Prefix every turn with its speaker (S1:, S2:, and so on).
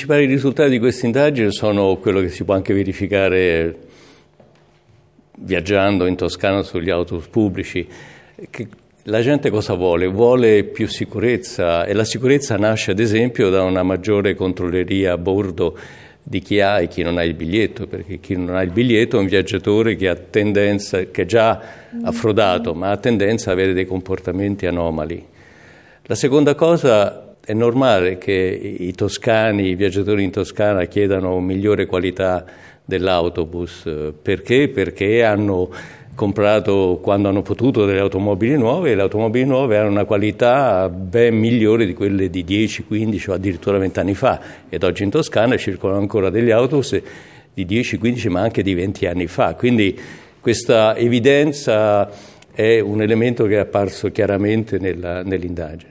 S1: principali risultati di questa indagine sono quello che si può anche verificare viaggiando in Toscana sugli autobus pubblici, che la gente cosa vuole? Vuole più sicurezza, e la sicurezza nasce ad esempio da una maggiore controlleria a bordo di chi ha e chi non ha il biglietto, perché chi non ha il biglietto è un viaggiatore che ha tendenza, che è già affrodato, ma ha tendenza ad avere dei comportamenti anomali. La seconda cosa, è normale che i toscani, i viaggiatori in Toscana chiedano migliore qualità dell'autobus. Perché? Perché hanno comprato, quando hanno potuto, delle automobili nuove, e le automobili nuove hanno una qualità ben migliore di quelle di 10, 15 o addirittura 20 anni fa, ed oggi in Toscana circolano ancora degli autobus di 10, 15 ma anche di 20 anni fa. Quindi questa evidenza è un elemento che è apparso chiaramente nell'indagine.